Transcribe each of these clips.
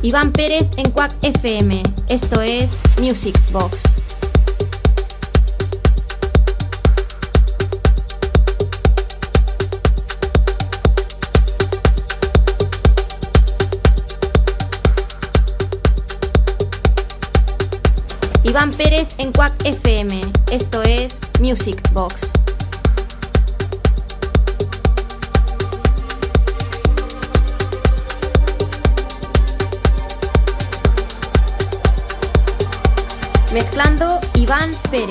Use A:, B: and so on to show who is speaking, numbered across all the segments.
A: Iván Pérez en Quack FM. Esto es Music Box. Iván Pérez en Quack FM. Esto es Music Box. Mezclando Iván Pérez.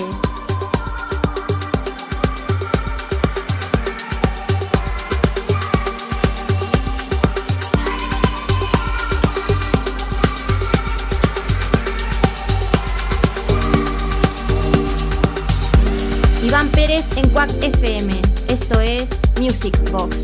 A: Iván Pérez en Quack FM. Esto es Music Box.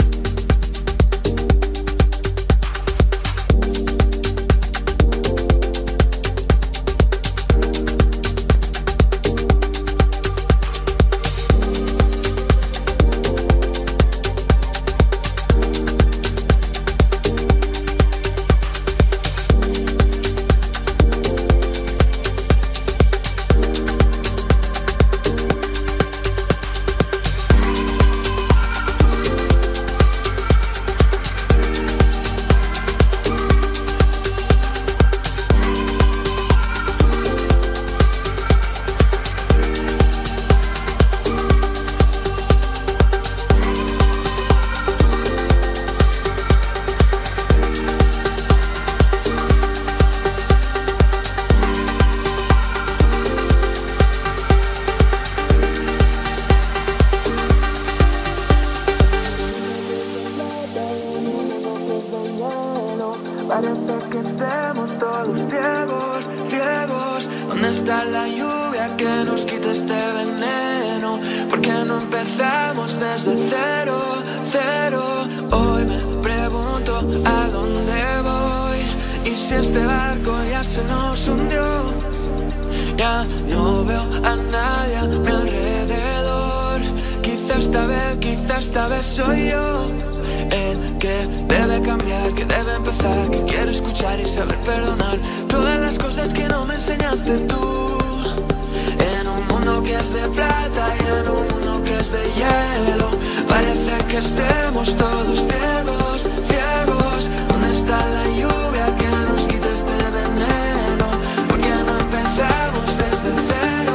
B: Soy yo el que debe cambiar, que debe empezar, que quiere escuchar y saber perdonar todas las cosas que no me enseñaste tú. En un mundo que es de plata y en un mundo que es de hielo, parece que estemos todos ciegos, ciegos. ¿Dónde está la lluvia que nos quita este veneno? ¿Por qué no empezamos desde cero?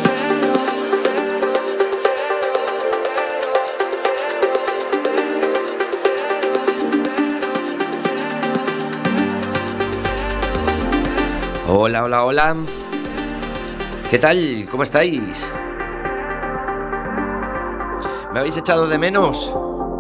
C: Hola, hola, hola. ¿Qué tal? ¿Cómo estáis? ¿Me habéis echado de menos?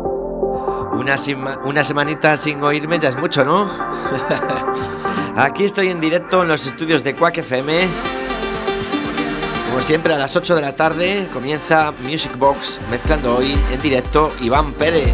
C: Una semanita sin oírme ya es mucho, ¿no? Aquí estoy en directo en los estudios de Quack FM. Como siempre, a las 8 de la tarde comienza Music Box, mezclando hoy en directo Iván Pérez.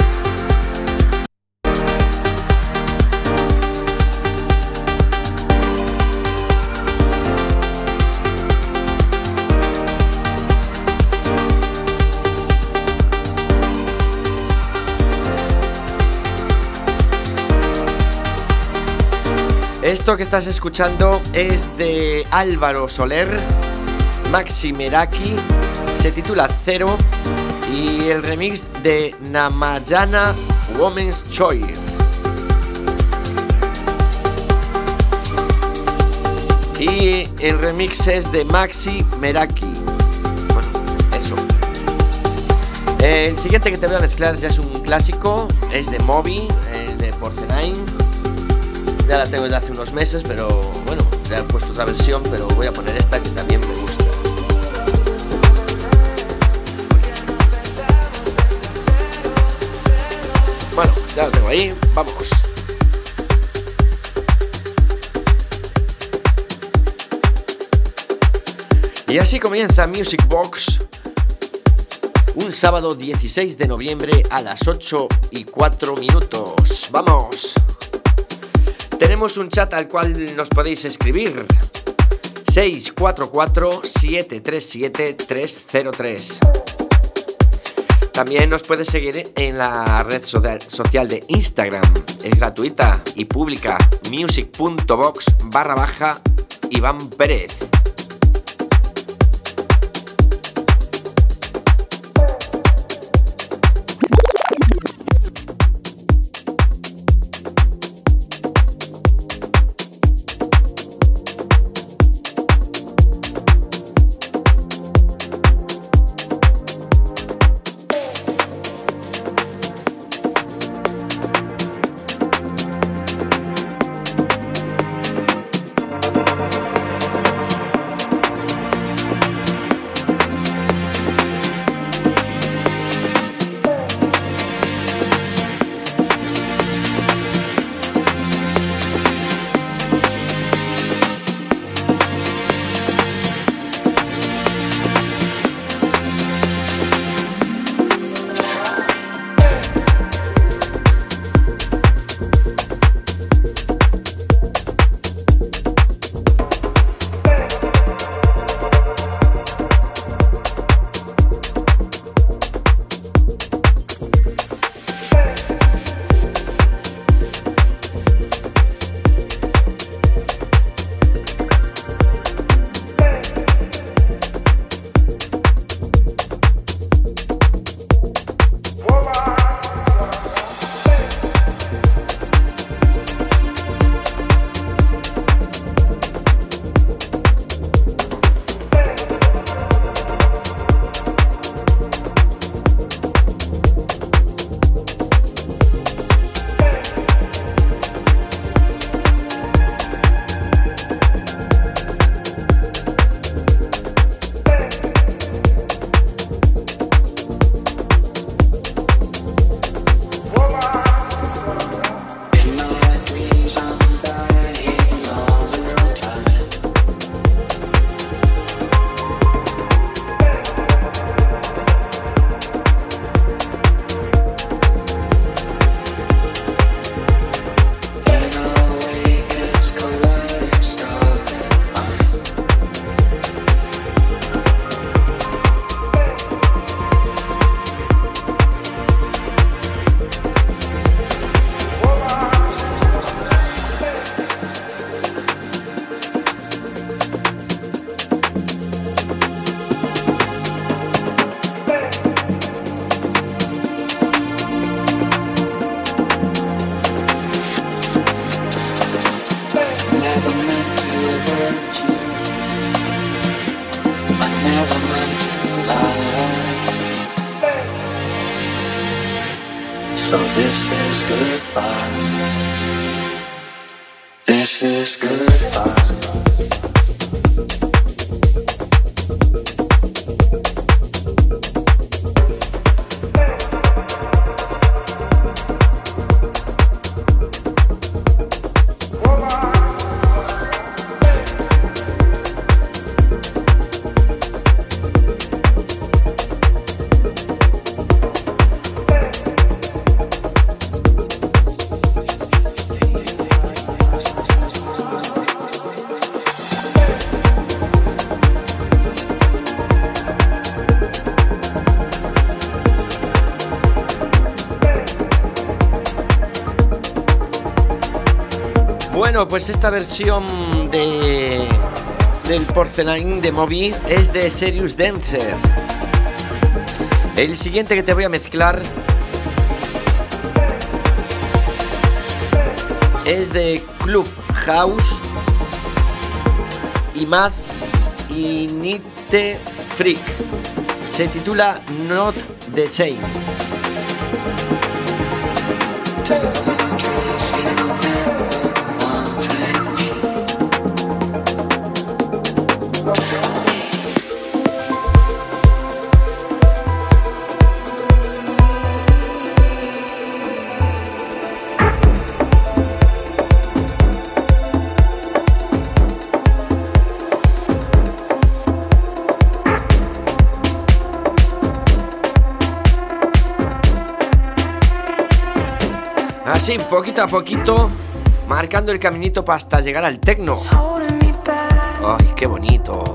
C: Esto que estás escuchando es de Álvaro Soler, Maxi Meraki, se titula Cero, y el remix de Namayana Women's Choice. Y el remix es de Maxi Meraki. Bueno, eso. El siguiente que te voy a mezclar ya es un clásico, es de Moby, de Porcelain. Ya la tengo desde hace unos meses, pero bueno, ya he puesto otra versión, pero voy a poner esta que también me gusta. Bueno, ya lo tengo ahí, vamos. Y así comienza Music Box, un sábado 16 de noviembre a las 8:04. ¡Vamos! Tenemos un chat al cual nos podéis escribir. 644-737-303. También nos puedes seguir en la red social de Instagram. Es gratuita y pública. music.box/Iván Pérez.
B: So this is goodbye. This is goodbye.
C: Bueno, pues esta versión del Porcelain de Moby es de Serious Dancer. El siguiente que te voy a mezclar es de Club House y Math y Nite Freak. Se titula Not the Same. Así, poquito a poquito, marcando el caminito para hasta llegar al techno. ¡Ay, qué bonito!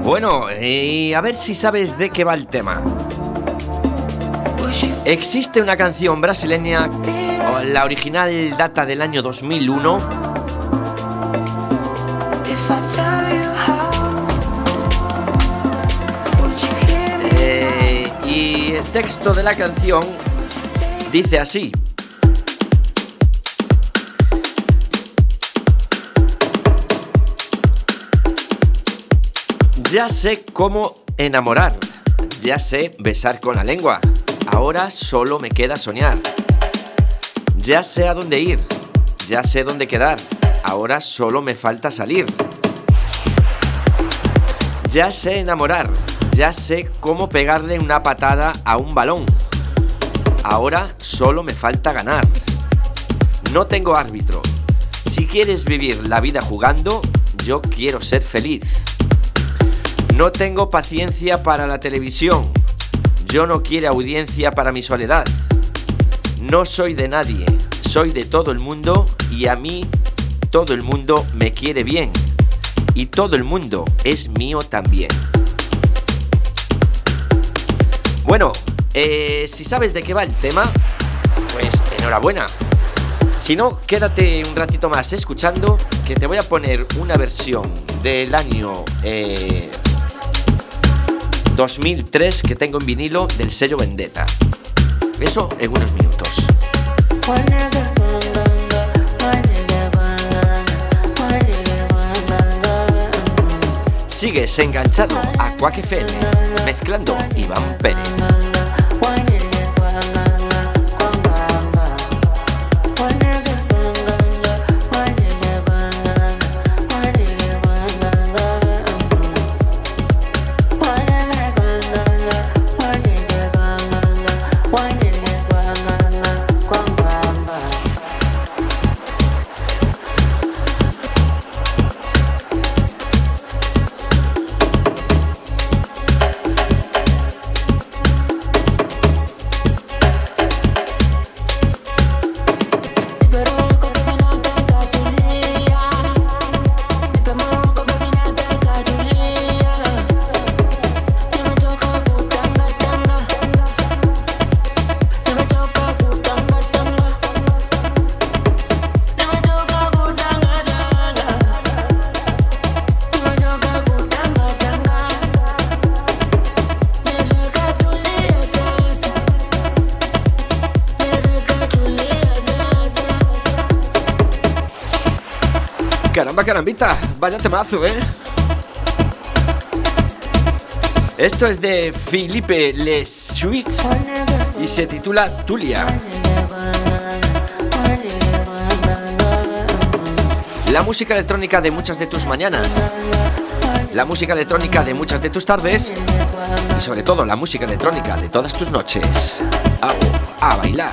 C: Bueno, a ver si sabes de qué va el tema. Existe una canción brasileña, la original data del año 2001. Y el texto de la canción dice así: ya sé cómo enamorar, ya sé besar con la lengua, ahora solo me queda soñar. Ya sé a dónde ir, ya sé dónde quedar, ahora solo me falta salir. Ya sé enamorar, ya sé cómo pegarle una patada a un balón, ahora solo me falta ganar. No tengo árbitro, si quieres vivir la vida jugando, yo quiero ser feliz. No tengo paciencia para la televisión, yo no quiero audiencia para mi soledad. No soy de nadie, soy de todo el mundo y a mí todo el mundo me quiere bien y todo el mundo es mío también. Bueno, si sabes de qué va el tema, pues enhorabuena. Si no, quédate un ratito más escuchando, que te voy a poner una versión del año 2003 que tengo en vinilo del sello Vendetta. Eso en unos minutos. Sigues enganchado a Quack FM, mezclando Iván Pérez. Caramba, carambita, vaya temazo, ¿eh? Esto es de Philippe Le Suisse y se titula Tulia. La música electrónica de muchas de tus mañanas, la música electrónica de muchas de tus tardes y sobre todo la música electrónica de todas tus noches. A bailar.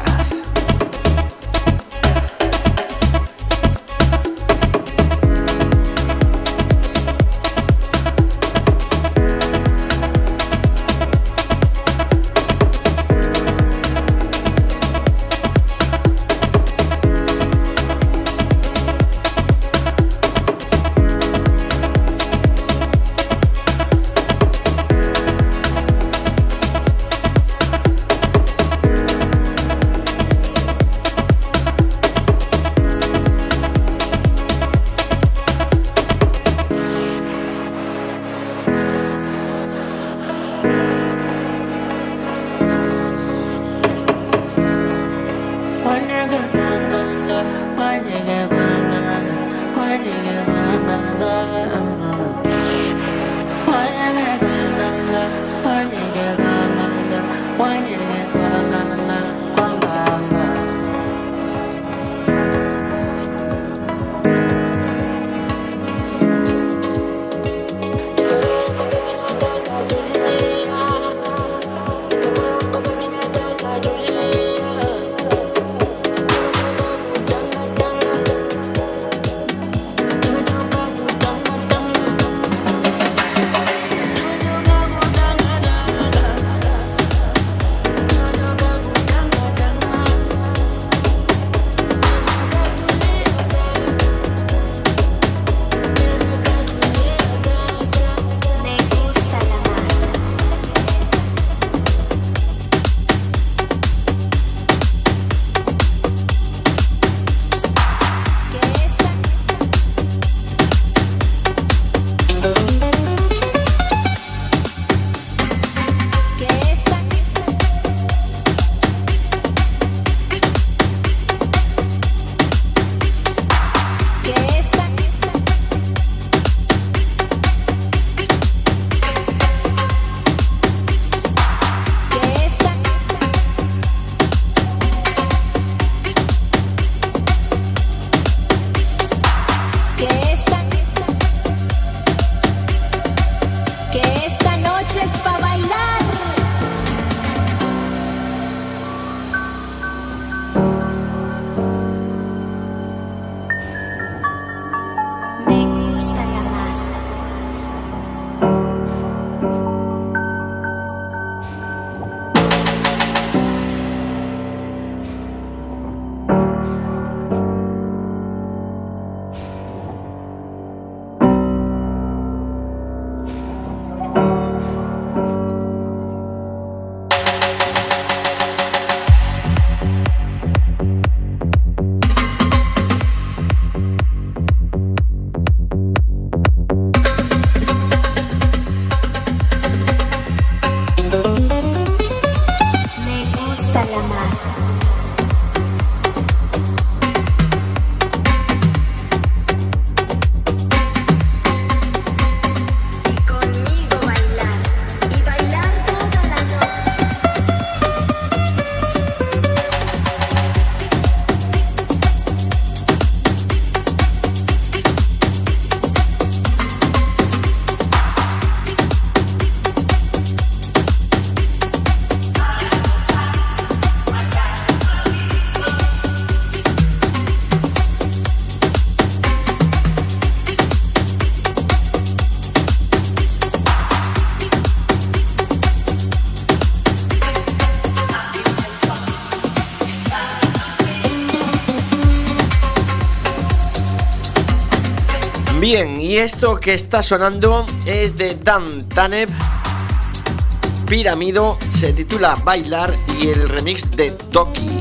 C: Bien, y esto que está sonando es de Dan Taneb, Piramido, se titula Bailar y el remix de Toki.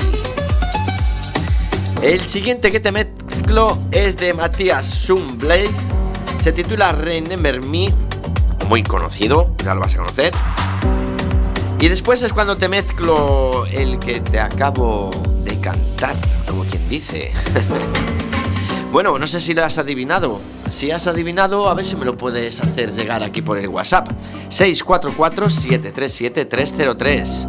C: El siguiente que te mezclo es de Matías Sunblade, se titula Remember Me, muy conocido, ya lo vas a conocer. Y después es cuando te mezclo el que te acabo de cantar, como quien dice. Bueno, no sé si lo has adivinado. Si has adivinado, a ver si me lo puedes hacer llegar aquí por el WhatsApp. 644-737-303.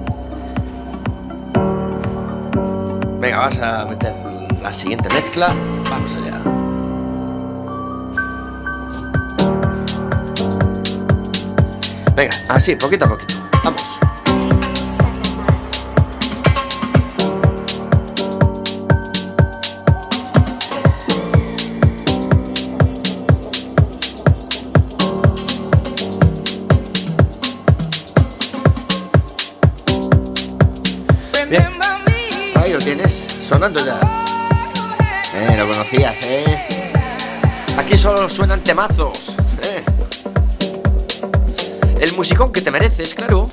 C: Venga, vas a meter la siguiente mezcla. Vamos allá. Venga, así, poquito a poquito. Vamos. Bien, ahí lo tienes, sonando ya. Lo conocías, Aquí solo suenan temazos, El musicón que te mereces, claro.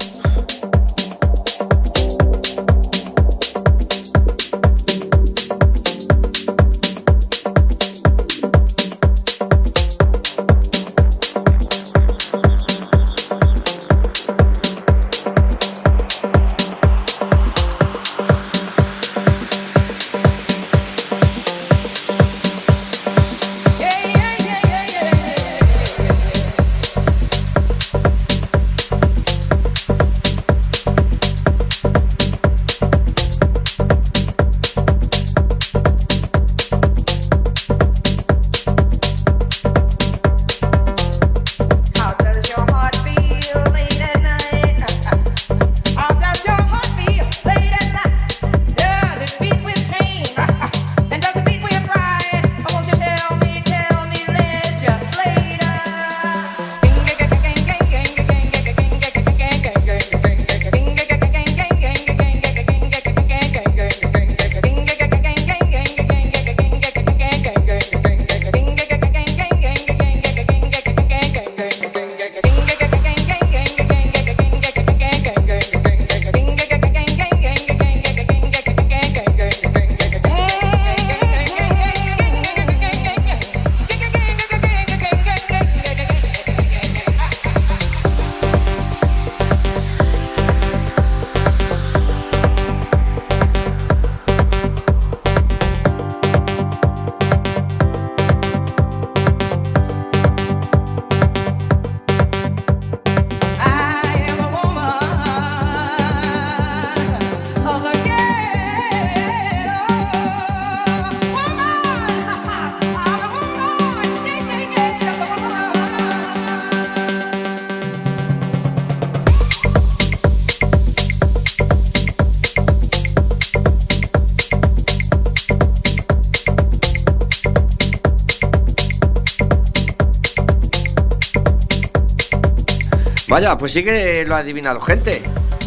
C: Vaya, pues sí que lo ha adivinado gente.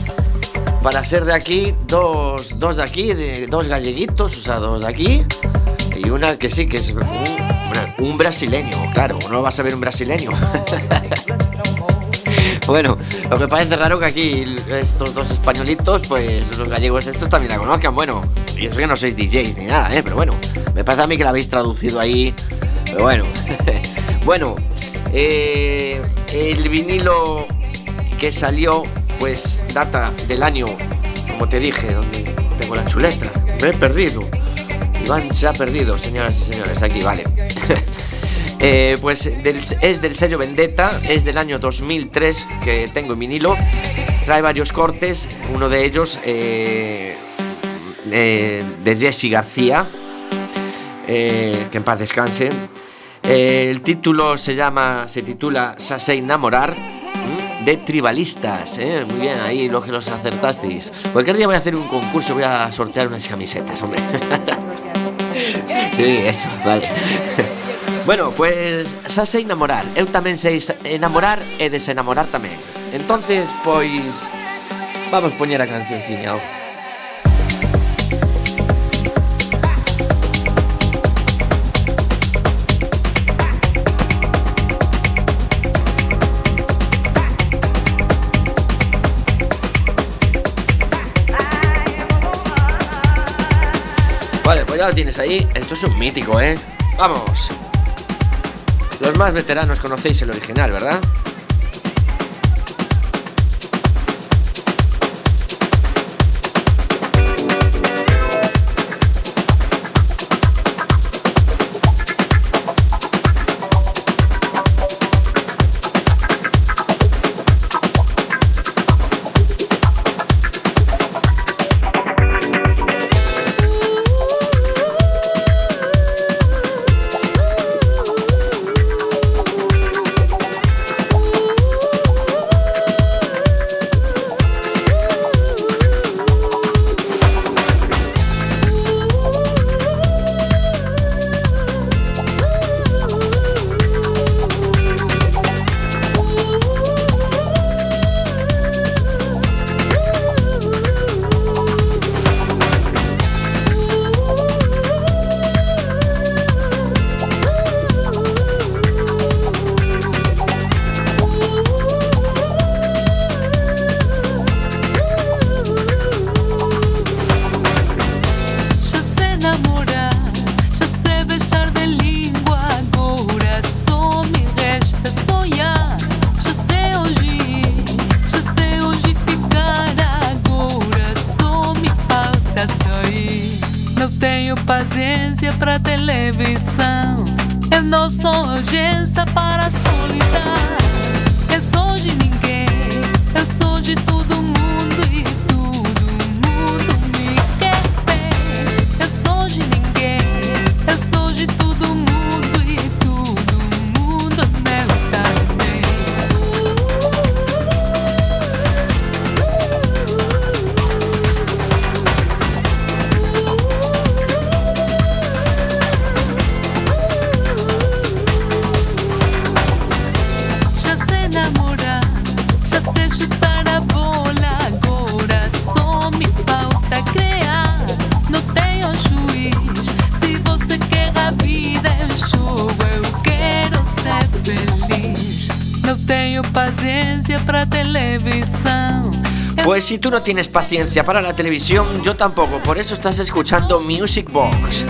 C: Para ser de aquí, dos de aquí, dos galleguitos, o sea, dos de aquí. Y una que sí, que es un brasileño, claro, no vas a ver un brasileño. Bueno, lo que parece raro que aquí estos dos españolitos, pues los gallegos estos también la conozcan. Bueno, y eso que no sois DJs ni nada, pero bueno, me parece a mí que la habéis traducido ahí. Pero bueno, bueno, el vinilo que salió, pues data del año, como te dije, donde tengo la chuleta. Me he perdido. Iván se ha perdido, señoras y señores, aquí, vale. Pues es del sello Vendetta, es del año 2003 que tengo en vinilo. Trae varios cortes, uno de ellos de Jesse García, que en paz descanse. El título se titula Sase Enamorar, de Tribalistas, muy bien, ahí los que los acertasteis. Cualquier día voy a hacer un concurso, voy a sortear unas camisetas, hombre. Sí, eso, vale. Bueno, pues xa sei namorar. Eu tamén sei enamorar e desenamorar tamén. Entonces, pois vamos poñer a cancionciña. lo tienes ahí. Esto es un mítico, ¿eh? ¡Vamos! Los más veteranos conocéis el original, ¿verdad?
D: Paciência pra televisão. Eu não sou urgência para a solidão. Eu sou de ninguém, eu sou de todo mundo e todo mundo me quer bem. Eu sou de ninguém, eu sou de todo mundo e todo mundo meu também. Paciencia para televisión.
C: Pues si tú no tienes paciencia para la televisión, yo tampoco, por eso estás escuchando Music Box.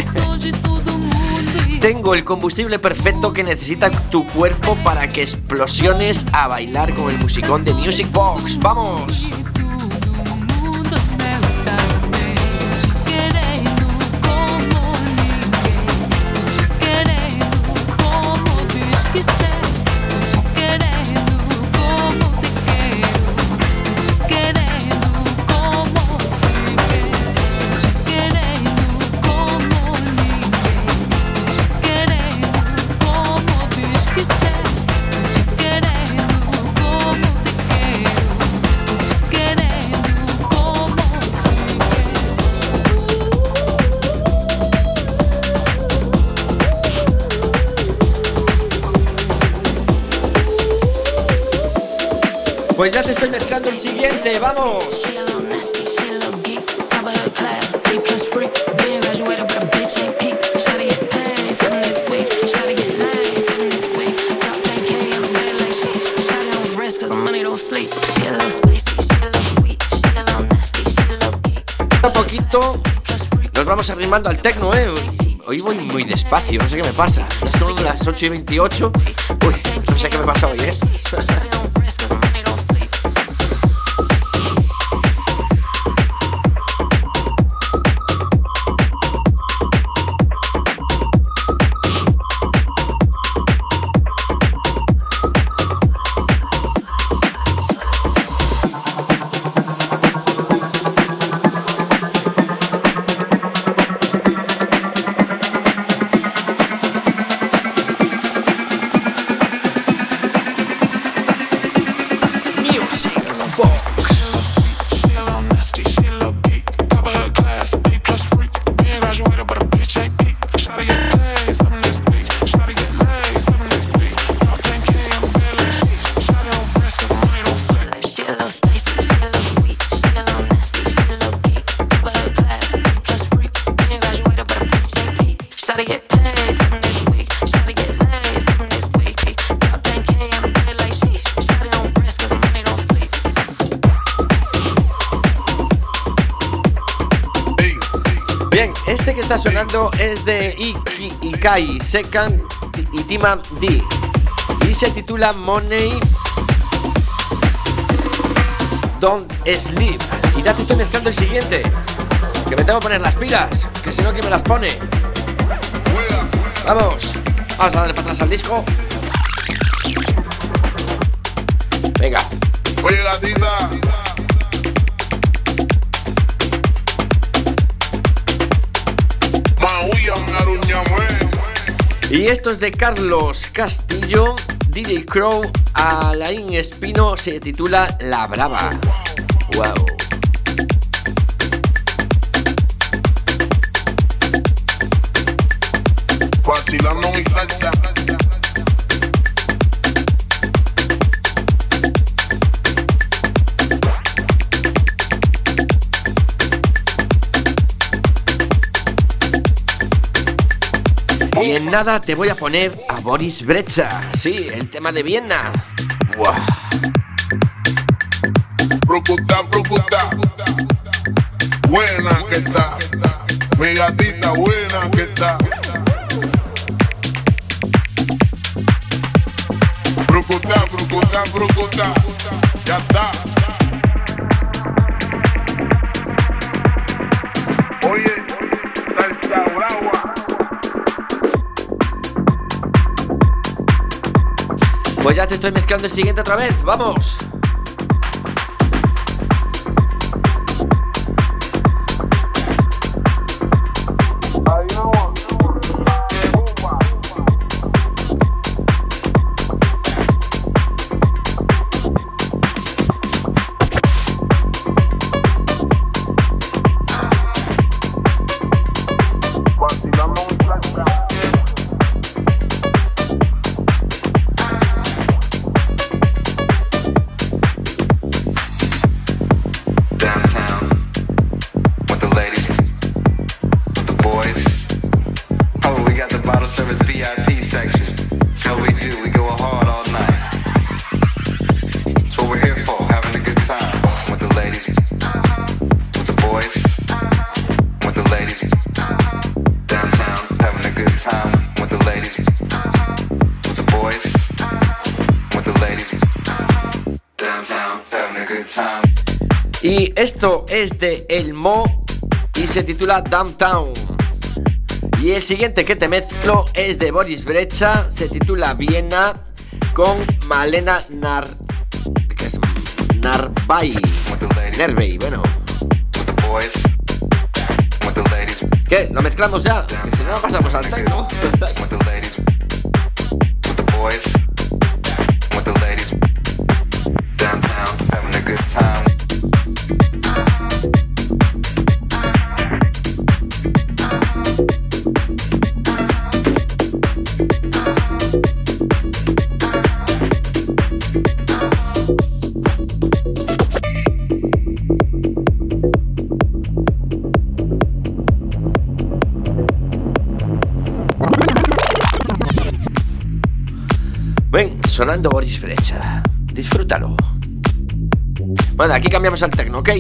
C: Tengo el combustible perfecto que necesita tu cuerpo para que explosiones a bailar con el musicón de Music Box. ¡Vamos! Pues ya te estoy mezclando el siguiente, ¡vamos! Un poquito nos vamos arrimando al techno, ¿eh? Hoy voy muy despacio, no sé qué me pasa. Ya son las 8:28. Uy, no sé qué me pasa hoy, ¿eh? Este que está sonando es de Ikai Second y Tima D y se titula Money Don't Sleep. Y ya te estoy mezclando el siguiente, que me tengo que poner las pilas, que si no, ¿quién me las pone? Vamos a darle para atrás al disco. Venga.
E: Oye, gatita.
C: Y esto es de Carlos Castillo, DJ Crow, Alain Espino, se titula La Brava. Wow.
E: Vacilando mi salsa.
C: Y en nada te voy a poner a Boris Brejcha. Sí, el tema de Viena. Wow.
E: Procuta, procuta. Buena que está. Mi gatita buena que está. Procuta, procuta, procuta. Ya está. Oye, salsa brava.
C: Pues ya te estoy mezclando el siguiente otra vez. ¡Vamos! Y esto es de El Mo y se titula Downtown. Y el siguiente que te mezclo es de Boris Brejcha, se titula Viena con Malena Nervey, bueno. ¿Qué? ¿Lo mezclamos ya? Que si no, pasamos al techno. Sonando Boris Brejcha. Disfrútalo. Bueno, aquí cambiamos al techno, ¿ok?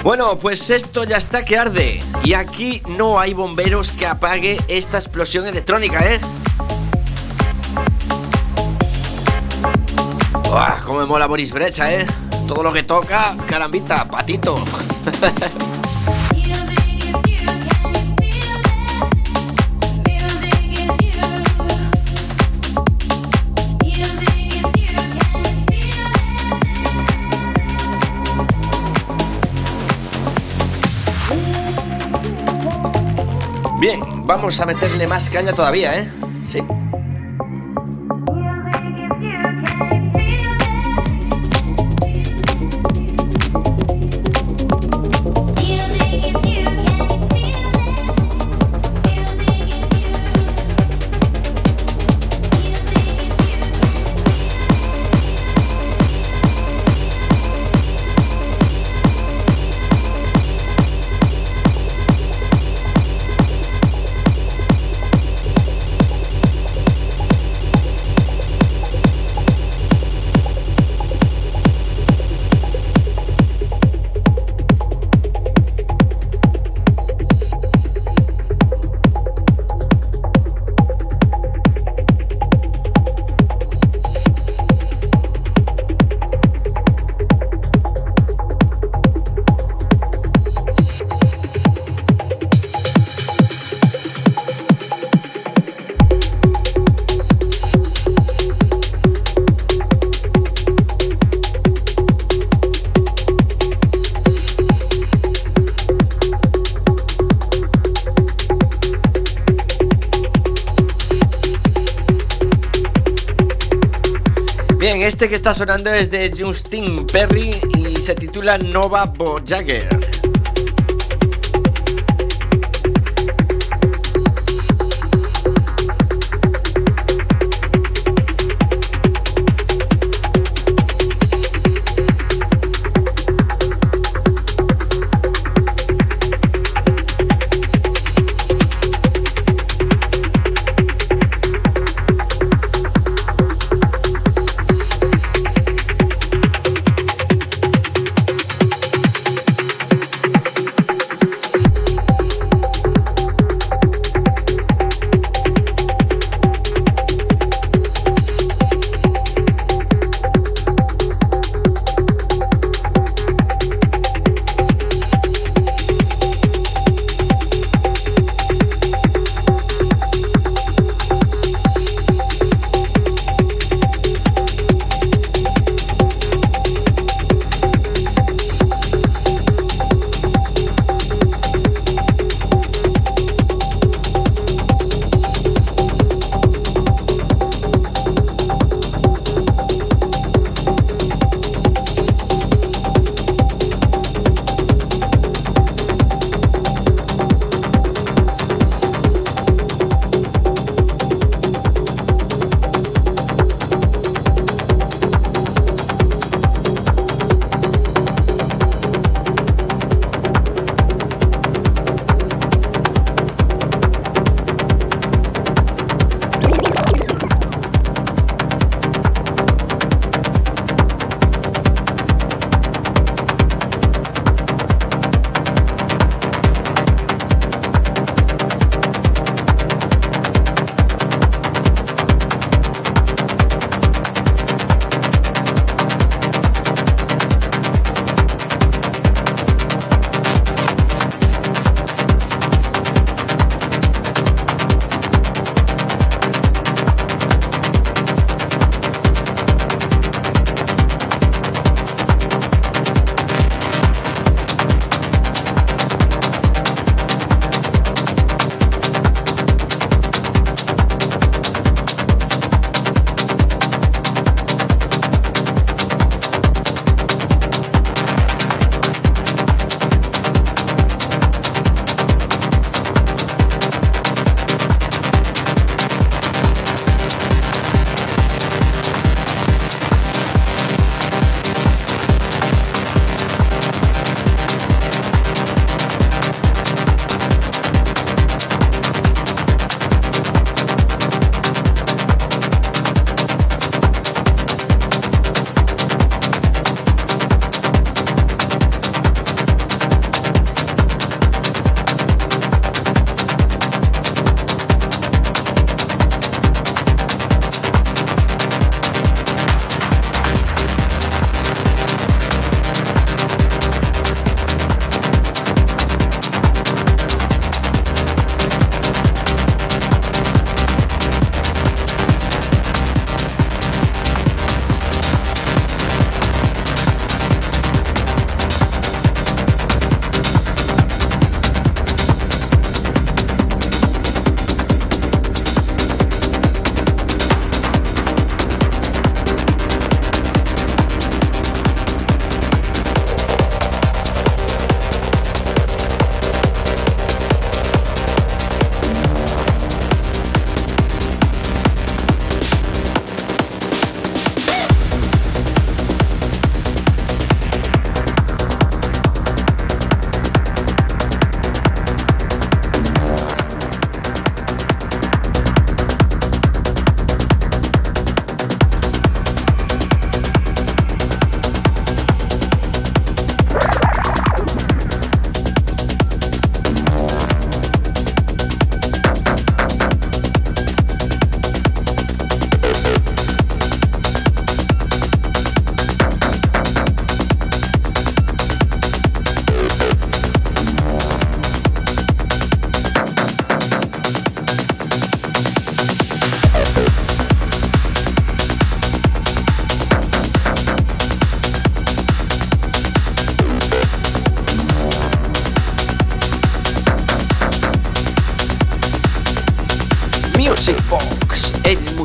C: Bueno, pues esto ya está que arde. Y aquí no hay bomberos que apague esta explosión electrónica, ¿eh? ¡Uah! Cómo me mola Boris Brejcha, ¿eh? Todo lo que toca, carambita, patito. Bien, vamos a meterle más caña todavía, ¿eh? Sí. Este que está sonando es de Justin Perry y se titula Nova Voyager.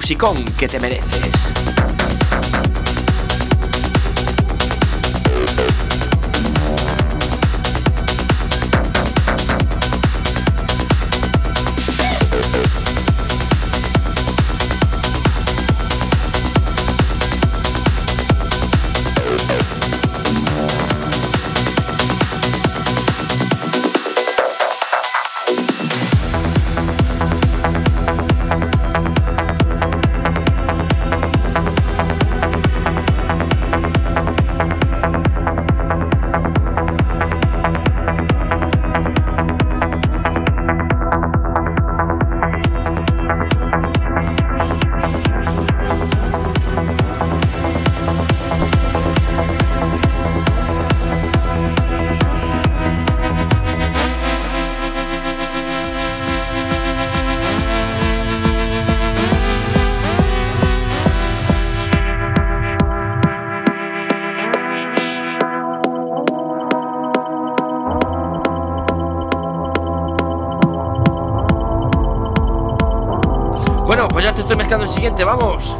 C: musicón que te mereces. Bueno, pues ya te estoy mezclando el siguiente, vamos.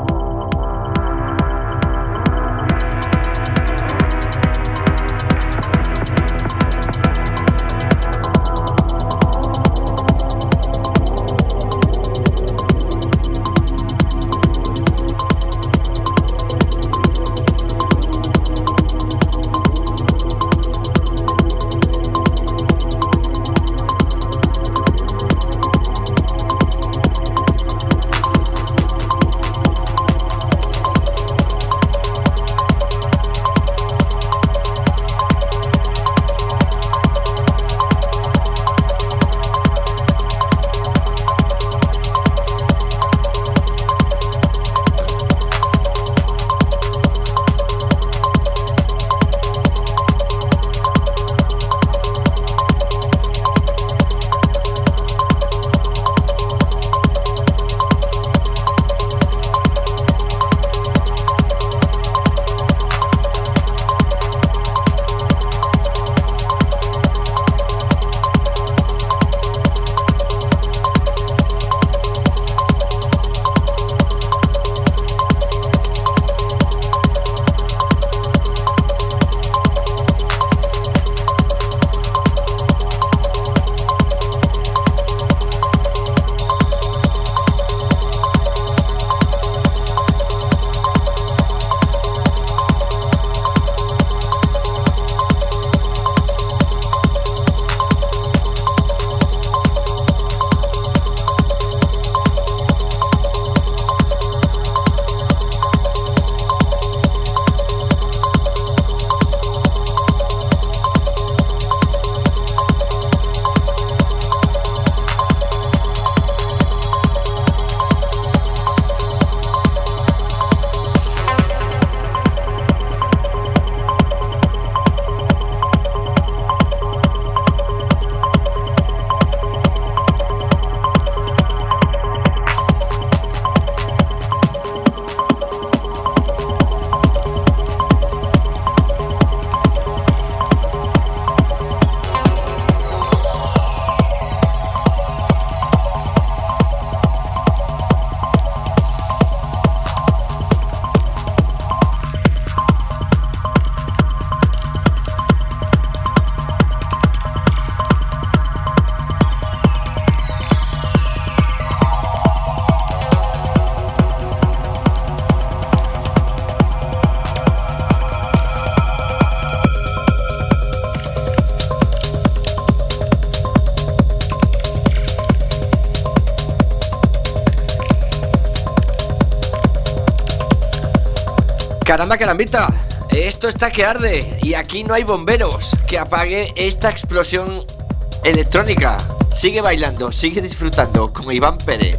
C: Caramba, carambita, esto está que arde y aquí no hay bomberos que apague esta explosión electrónica. Sigue bailando, sigue disfrutando con Iván Pérez.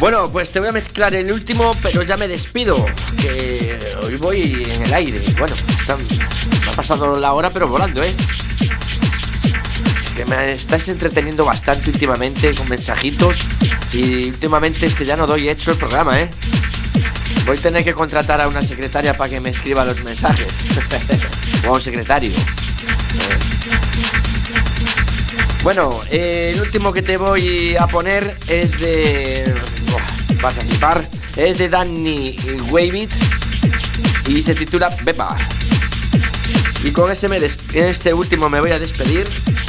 C: Bueno, pues te voy a mezclar el último, pero ya me despido, que hoy voy en el aire. Bueno, me ha pasado la hora, pero volando, ¿eh? Que me estáis entreteniendo bastante últimamente con mensajitos. Y últimamente es que ya no doy hecho el programa, ¿eh? Voy a tener que contratar a una secretaria para que me escriba los mensajes. O a un secretario. Bueno, el último que te voy a poner es de... vas a flipar. Es de Danny Wavit y se titula Beba. Y con ese último me voy a despedir.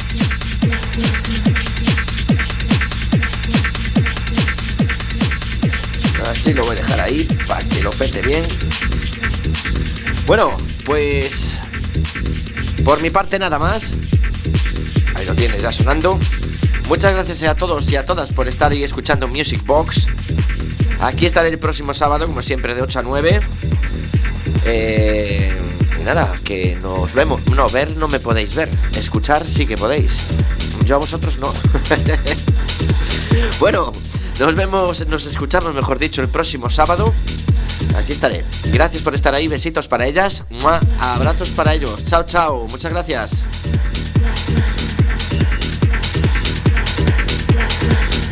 C: Así lo voy a dejar ahí para que lo pete bien. Bueno, pues por mi parte nada más. Ahí lo tienes ya sonando. Muchas gracias a todos y a todas por estar ahí escuchando Music Box. Aquí estaré el próximo sábado, como siempre, de 8 a 9. Nada, que nos vemos. No, ver no me podéis ver. Escuchar sí que podéis. Yo a vosotros no. Bueno, nos escuchamos, mejor dicho, el próximo sábado. Aquí estaré. Gracias por estar ahí. Besitos para ellas. ¡Mua! Abrazos para ellos. Chao, chao. Muchas gracias.